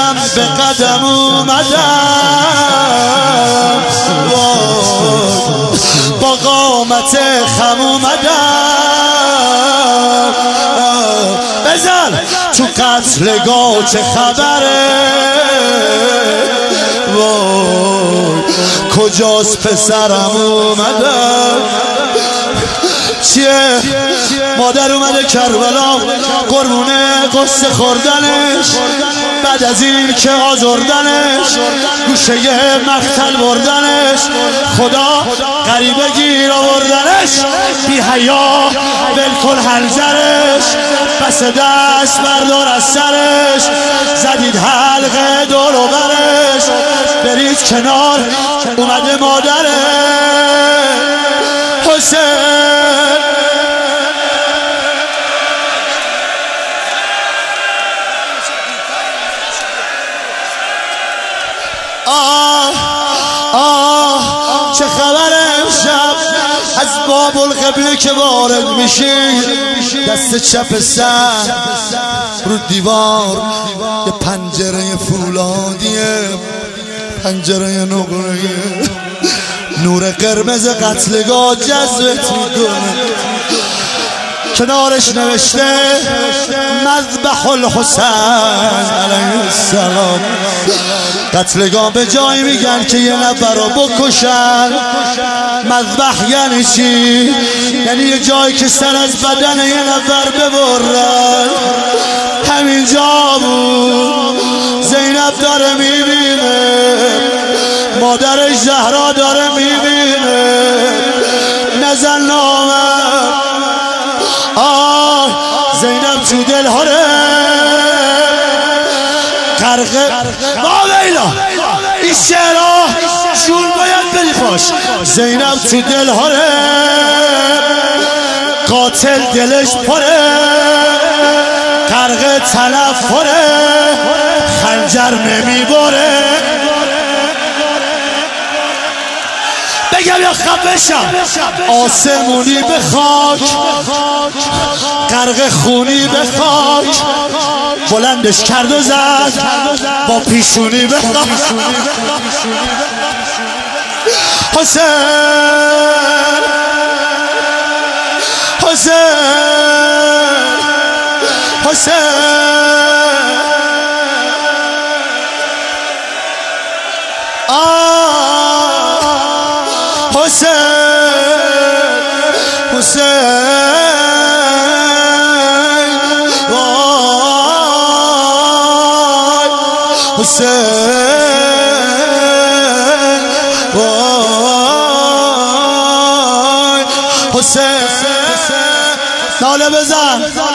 قدم به قدم اومدم، با قامت خم اومدم. بزن تو قتلگاه چه خبره، کجاست پسرم اومدم. چیه مادر اومده کربلا قربونه قصه خوردنش، بعد از این که آزردنش گوشه مقتل بردنش، خدا غریبه گیر آوردنش، بی حیا بالکل هنجرش، پس دست بردار از سرش، زدید حلقه دور و برش، برید کنار اومده مادره حسین. چه خبره امشب از باب القبله که وارد میشی، دست چپ سر رو دیوار یه پنجره فولادیه، پنجره نقره‌ایه، نور قرمز قتلگاه جذبت میکنه، کنارش نوشته مذبح الحسین علیه السلام. قتلگاه به جایی میگن که یه نفر رو بکشن. مذبح یعنی چی؟ یعنی یه جایی که سر از بدن یه نفر ببرن. همینجا بود زینب داره میبینه، مادرش زهرا داره میبینه، نزن نامه زینب تو دل هره غرقه. ما ویلا این شعرها شون باید بری پاش. زینب تو دل هره قاتل دلش پره، غرقه تنفره خنجر نمیبره. بگم یا خفشم آسمونی به خاک، غرق خونی به خاک، بلندش کرد و زد با پیشونی به خاک. حسین حسین حسین حسین حسین وای حسین وای حسین ناله بزن.